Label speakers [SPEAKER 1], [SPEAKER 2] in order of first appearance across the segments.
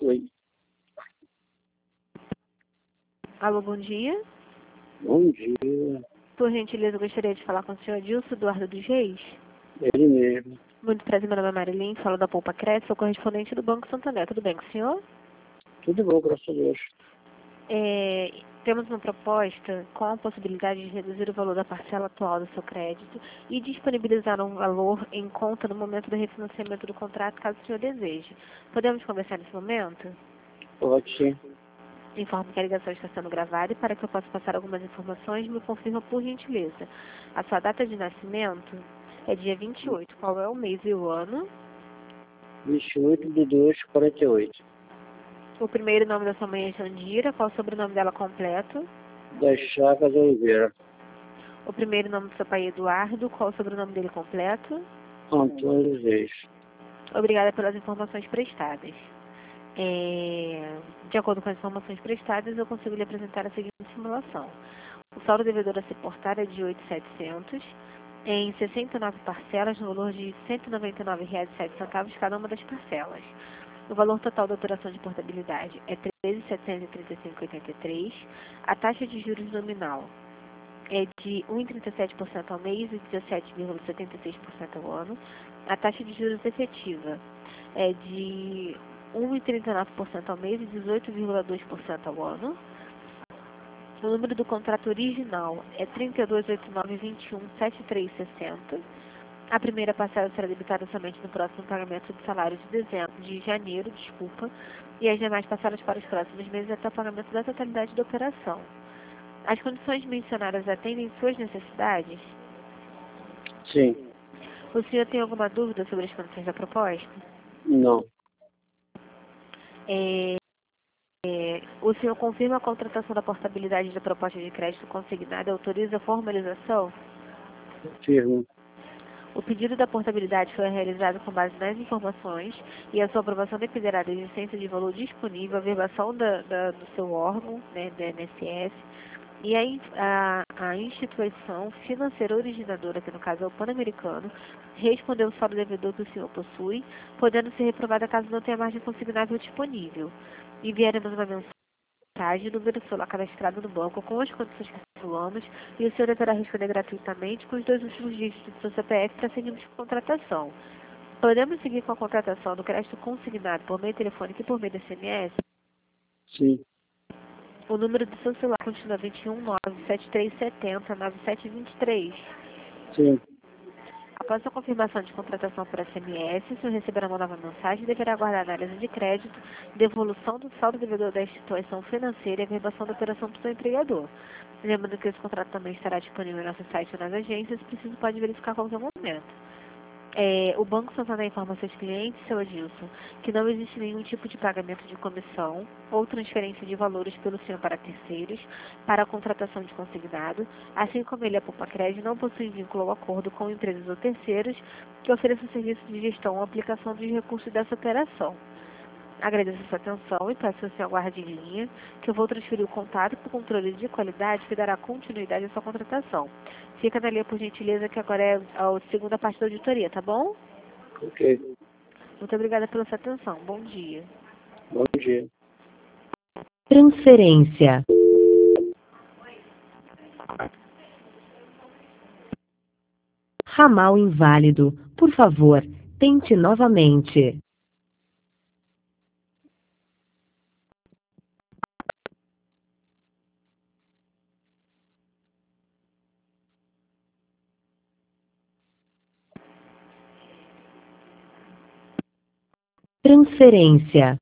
[SPEAKER 1] Oi.
[SPEAKER 2] Alô, bom dia.
[SPEAKER 1] Bom dia.
[SPEAKER 2] Por gentileza, eu gostaria de falar com o senhor Adilson Eduardo dos Reis.
[SPEAKER 1] Ele mesmo.
[SPEAKER 2] Muito prazer, meu nome é Marilyn, falo da Poupa Crédito, sou correspondente do Banco Santander. Tudo bem com o senhor?
[SPEAKER 1] Tudo bom, graças a Deus.
[SPEAKER 2] Temos uma proposta com a possibilidade de reduzir o valor da parcela atual do seu crédito e disponibilizar um valor em conta no momento do refinanciamento do contrato, caso o senhor deseje. Podemos conversar nesse momento?
[SPEAKER 1] Pode sim.
[SPEAKER 2] Informo que a ligação está sendo gravada e para que eu possa passar algumas informações, me confirma por gentileza. A sua data de nascimento é dia 28. Qual é o mês e o ano?
[SPEAKER 1] 28/2/48.
[SPEAKER 2] O primeiro nome da sua mãe é Jandira. Qual o sobrenome dela completo?
[SPEAKER 1] Das Chagas Oliveira.
[SPEAKER 2] O primeiro nome do seu pai é Eduardo. Qual o sobrenome dele completo?
[SPEAKER 1] Antônio Reis.
[SPEAKER 2] Obrigada pelas informações prestadas. De acordo com as informações prestadas, eu consigo lhe apresentar a seguinte simulação. O saldo devedor a se portar é de 8.700 em 69 parcelas no valor de R$ 199,07 cada uma das parcelas. O valor total da operação de portabilidade é R$ 13.735,83. A taxa de juros nominal é de 1,37% ao mês e 17,76% ao ano. A taxa de juros efetiva é de 1,39% ao mês e 18,2% ao ano. O número do contrato original é 3289217360. A primeira parcela será debitada somente no próximo pagamento de salário de janeiro, e as demais parcelas para os próximos meses até o pagamento da totalidade da operação. As condições mencionadas atendem suas necessidades?
[SPEAKER 1] Sim.
[SPEAKER 2] O senhor tem alguma dúvida sobre as condições da proposta?
[SPEAKER 1] Não.
[SPEAKER 2] O senhor confirma a contratação da portabilidade da proposta de crédito consignada e autoriza a formalização?
[SPEAKER 1] Firmo.
[SPEAKER 2] O pedido da portabilidade foi realizado com base nas informações e a sua aprovação dependerá da existência de valor disponível, a verbação do seu órgão, né, da INSS, e a instituição financeira originadora, que no caso é o Pan-Americano, respondeu o saldo devedor que o senhor possui, podendo ser reprovada caso não tenha margem consignável disponível. Enviaremos uma mensagem, número celular cadastrado no banco com as condições que falamos e o senhor deverá responder gratuitamente com os 2 últimos dígitos do seu CPF para seguirmos com a contratação. Podemos seguir com a contratação do crédito consignado por meio telefônico e por meio de SMS?
[SPEAKER 1] Sim.
[SPEAKER 2] O número do seu celular continua 21973709723.
[SPEAKER 1] Sim.
[SPEAKER 2] Após a confirmação de contratação por SMS, o senhor receberá uma nova mensagem e deverá aguardar a análise de crédito, devolução do saldo devedor da instituição financeira e a verbação da operação do seu empregador. Lembrando que esse contrato também estará disponível no nosso site ou nas agências, se preciso pode verificar a qualquer momento. O Banco Santander informa seus clientes, seu Adilson, que não existe nenhum tipo de pagamento de comissão ou transferência de valores pelo senhor para terceiros para a contratação de consignado, assim como ele, a Poupa Crédito, não possui vínculo ou acordo com empresas ou terceiros que ofereçam serviço de gestão ou aplicação dos recursos dessa operação. Agradeço a sua atenção e peço que o senhor aguarde em linha, que eu vou transferir o contato para o controle de qualidade que dará continuidade à sua contratação. Fica na linha, por gentileza, que agora é a segunda parte da auditoria, tá bom?
[SPEAKER 1] Ok.
[SPEAKER 2] Muito obrigada pela sua atenção. Bom dia.
[SPEAKER 1] Bom dia.
[SPEAKER 3] Transferência. Ramal inválido. Por favor, tente novamente. Transferência.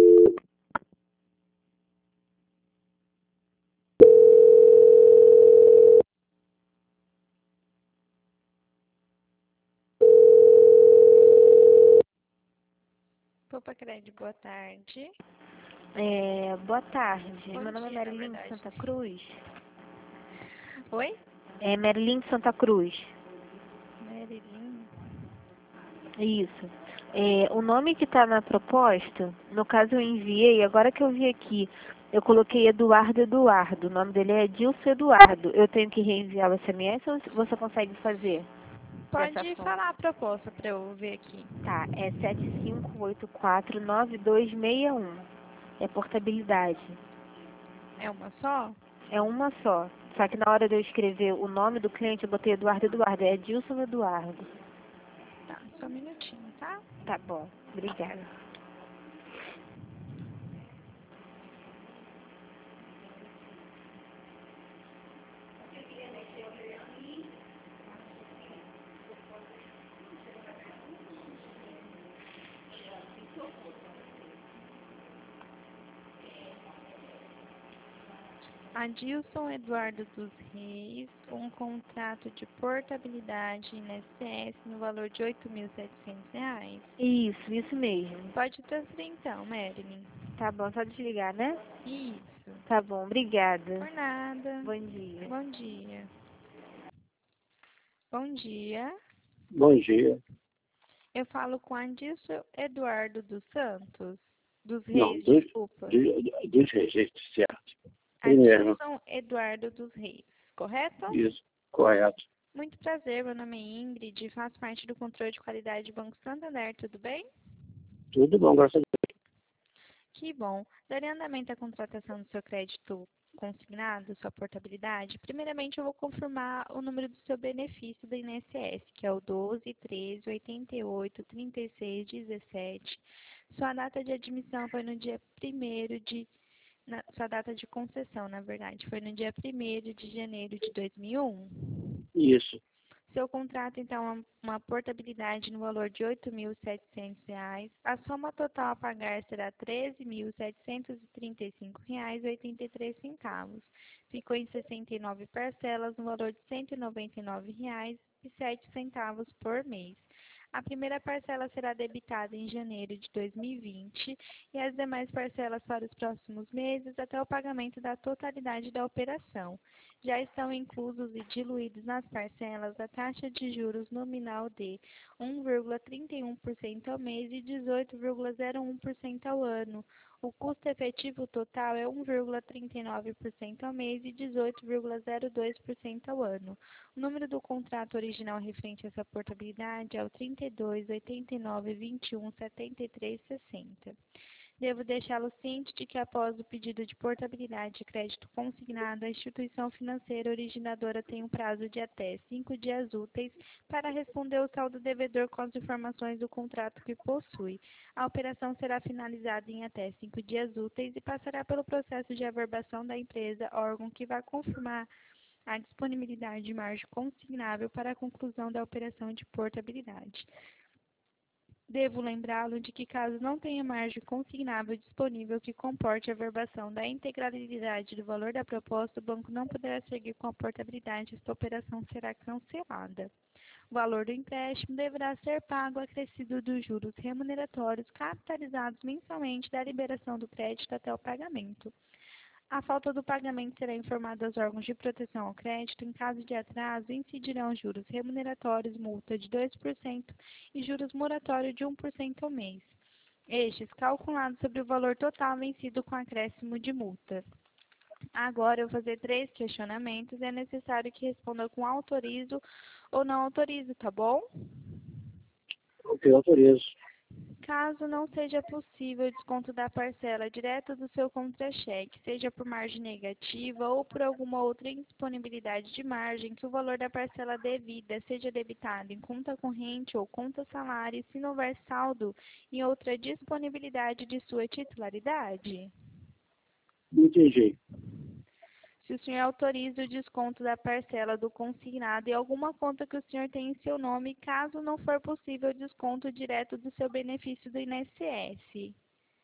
[SPEAKER 4] Poupa Crédito, boa tarde.
[SPEAKER 2] Boa tarde.
[SPEAKER 4] Bom
[SPEAKER 2] Meu nome é
[SPEAKER 4] dia, na
[SPEAKER 2] Marilyn de
[SPEAKER 4] verdade.
[SPEAKER 2] Santa Cruz.
[SPEAKER 4] Oi?
[SPEAKER 2] Marilyn de Santa Cruz.
[SPEAKER 4] Marilyn.
[SPEAKER 2] Isso. O nome que está na proposta, no caso eu enviei, agora que eu vi aqui, eu coloquei Eduardo. O nome dele é Edilson Eduardo. Eu tenho que reenviar o SMS ou você consegue fazer?
[SPEAKER 4] Pode falar a proposta para eu ver aqui.
[SPEAKER 2] Tá, é 75849261. É portabilidade.
[SPEAKER 4] É uma só?
[SPEAKER 2] É uma só. Só que na hora de eu escrever o nome do cliente, eu botei Eduardo. É Edilson Eduardo.
[SPEAKER 4] Tá, só um minutinho, tá?
[SPEAKER 2] Tá bom. Obrigada.
[SPEAKER 4] Adilson Eduardo dos Reis, um contrato de portabilidade INSS no valor de R$ 8.700.
[SPEAKER 2] Isso mesmo.
[SPEAKER 4] Pode transferir então, Marilyn.
[SPEAKER 2] Tá bom, só desligar, né?
[SPEAKER 4] Isso.
[SPEAKER 2] Tá bom, obrigada.
[SPEAKER 4] Por nada.
[SPEAKER 2] Bom dia.
[SPEAKER 4] Bom dia. Bom dia.
[SPEAKER 1] Bom dia.
[SPEAKER 4] Eu falo com Adilson Eduardo dos Santos. Dos
[SPEAKER 1] Não,
[SPEAKER 4] Reis, desculpa.
[SPEAKER 1] dos registros, certo. Ele mesmo.
[SPEAKER 4] Adilson Eduardo dos Reis, correto?
[SPEAKER 1] Isso, correto.
[SPEAKER 4] Muito prazer, meu nome é Ingrid, faço parte do controle de qualidade do Banco Santander, tudo bem?
[SPEAKER 1] Tudo bom, graças a Deus.
[SPEAKER 4] Que bom. Daria andamento à contratação do seu crédito consignado, sua portabilidade? Primeiramente, eu vou confirmar o número do seu benefício do INSS, que é o 12, 13, 88, 36, 17. Sua data de admissão foi no dia 1º de... sua data de concessão, na verdade, foi no dia 1º de janeiro de 2001.
[SPEAKER 1] Isso,
[SPEAKER 4] Seu contrato, então, é uma portabilidade no valor de R$ 8.700. A soma total a pagar será R$ 13.735,83. Ficou em 69 parcelas no valor de R$ 199,07 por mês. A primeira parcela será debitada em janeiro de 2020 e as demais parcelas para os próximos meses até o pagamento da totalidade da operação. Já estão inclusos e diluídos nas parcelas a taxa de juros nominal de 1,31% ao mês e 18,01% ao ano. O custo efetivo total é 1,39% ao mês e 18,02% ao ano. O número do contrato original referente a essa portabilidade é o 32 89 21 73 60. Devo deixá-lo ciente de que, após o pedido de portabilidade de crédito consignado, a instituição financeira originadora tem um prazo de até 5 dias úteis para responder ao saldo devedor com as informações do contrato que possui. A operação será finalizada em até 5 dias úteis e passará pelo processo de averbação da empresa, órgão que vai confirmar a disponibilidade de margem consignável para a conclusão da operação de portabilidade. Devo lembrá-lo de que, caso não tenha margem consignável disponível que comporte a averbação da integralidade do valor da proposta, o banco não poderá seguir com a portabilidade e esta operação será cancelada. O valor do empréstimo deverá ser pago acrescido dos juros remuneratórios capitalizados mensalmente da liberação do crédito até o pagamento. A falta do pagamento será informada aos órgãos de proteção ao crédito. Em caso de atraso, incidirão juros remuneratórios, multa de 2% e juros moratórios de 1% ao mês. Estes calculados sobre o valor total vencido com acréscimo de multa. Agora eu vou fazer 3 questionamentos. É necessário que responda com autorizo ou não autorizo, tá bom?
[SPEAKER 1] ok, autorizo.
[SPEAKER 4] Caso não seja possível o desconto da parcela direto do seu contra-cheque, seja por margem negativa ou por alguma outra indisponibilidade de margem, que o valor da parcela devida seja debitado em conta corrente ou conta salário, se não houver saldo em outra disponibilidade de sua titularidade.
[SPEAKER 1] Não entendi.
[SPEAKER 4] Se o senhor autoriza o desconto da parcela do consignado em alguma conta que o senhor tem em seu nome, caso não for possível o desconto direto do seu benefício do INSS.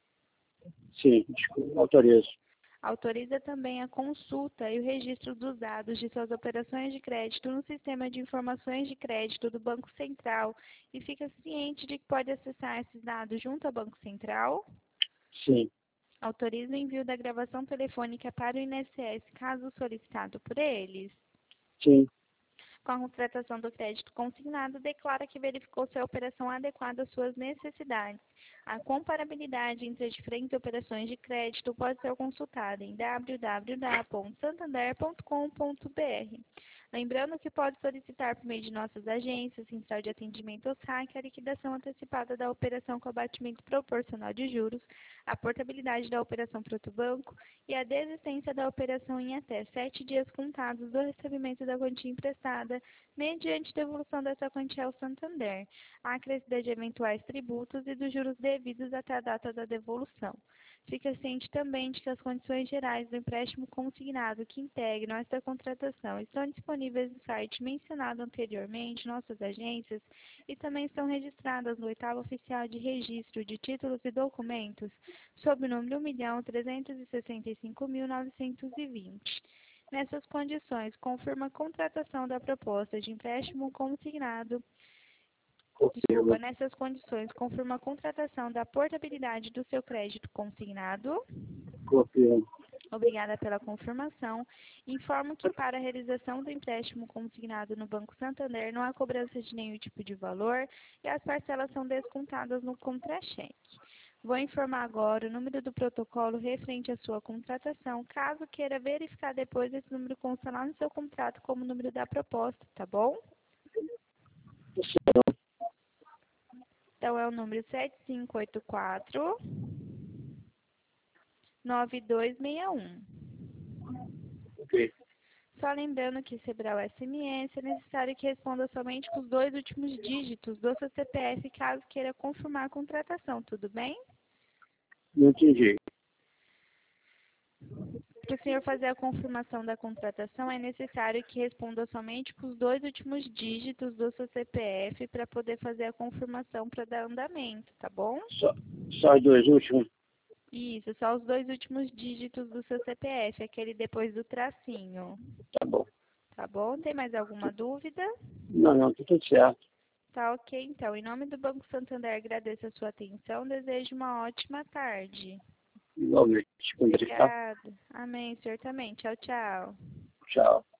[SPEAKER 1] Sim, desculpa, autorizo.
[SPEAKER 4] Autoriza também a consulta e o registro dos dados de suas operações de crédito no Sistema de Informações de Crédito do Banco Central e fica ciente de que pode acessar esses dados junto ao Banco Central?
[SPEAKER 1] Sim,
[SPEAKER 4] Autoriza o envio da gravação telefônica para o INSS, caso solicitado por eles.
[SPEAKER 1] sim,
[SPEAKER 4] Com a contratação do crédito consignado, declara que verificou se a operação adequada às suas necessidades. A comparabilidade entre as diferentes operações de crédito pode ser consultada em www.santander.com.br. Lembrando que pode solicitar por meio de nossas agências, central de atendimento ou saque, a liquidação antecipada da operação com abatimento proporcional de juros, a portabilidade da operação para outro banco e a desistência da operação em até 7 dias contados do recebimento da quantia emprestada, mediante devolução dessa quantia ao Santander, a acrescida de eventuais tributos e dos juros devidos até a data da devolução. Fica ciente também de que as condições gerais do empréstimo consignado que integram esta contratação estão disponíveis no site mencionado anteriormente, nossas agências, e também estão registradas no 8º Oficial de Registro de Títulos e Documentos, sob o número 1.365.920. Nessas condições, confirma a contratação da proposta de empréstimo consignado.
[SPEAKER 1] Confirma.
[SPEAKER 4] Nessas condições, confirma a contratação da portabilidade do seu crédito consignado.
[SPEAKER 1] Confirma.
[SPEAKER 4] Obrigada pela confirmação. Informo que para a realização do empréstimo consignado no Banco Santander não há cobrança de nenhum tipo de valor e as parcelas são descontadas no contra-cheque. Vou informar agora o número do protocolo referente à sua contratação. Caso queira verificar depois, esse número consta lá no seu contrato como número da proposta, tá bom? Então, é o número 7584-9261.
[SPEAKER 1] Ok.
[SPEAKER 4] Só lembrando que receberá o SMS, é necessário que responda somente com os 2 últimos dígitos do seu CPF, caso queira confirmar a contratação, tudo bem?
[SPEAKER 1] Não entendi.
[SPEAKER 4] Para o senhor fazer a confirmação da contratação, é necessário que responda somente com os 2 últimos dígitos do seu CPF para poder fazer a confirmação para dar andamento, tá bom?
[SPEAKER 1] Só os 2 últimos?
[SPEAKER 4] Isso, só os 2 últimos dígitos do seu CPF, aquele depois do tracinho.
[SPEAKER 1] Tá bom.
[SPEAKER 4] Tá bom? Tem mais alguma dúvida?
[SPEAKER 1] Não, tá tudo certo.
[SPEAKER 4] Tá ok, então. Em nome do Banco Santander, agradeço a sua atenção. Desejo uma ótima tarde.
[SPEAKER 1] Igualmente. Com Deus, tá?
[SPEAKER 4] Obrigada. Amém, senhor também. Tchau, tchau.
[SPEAKER 1] Tchau.